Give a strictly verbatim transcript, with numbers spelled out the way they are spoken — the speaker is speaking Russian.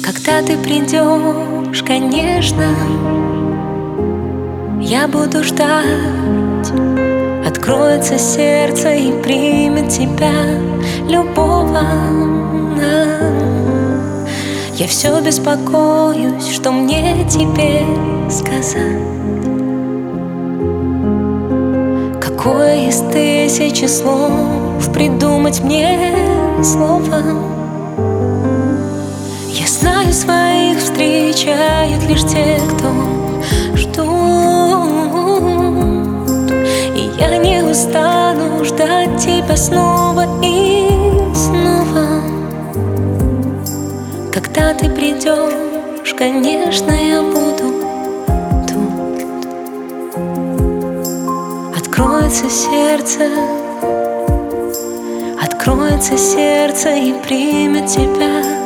Когда ты придешь, конечно, я буду ждать. Откроется сердце и примет тебя любого. Я все беспокоюсь, что мне тебе сказать. Какое из тысячи слов придумать мне слово? Я знаю, своих встречают лишь те, кто ждут. И я не устану ждать тебя снова и снова. Когда ты придешь, конечно, я буду тут. Откроется сердце, откроется сердце и примет тебя.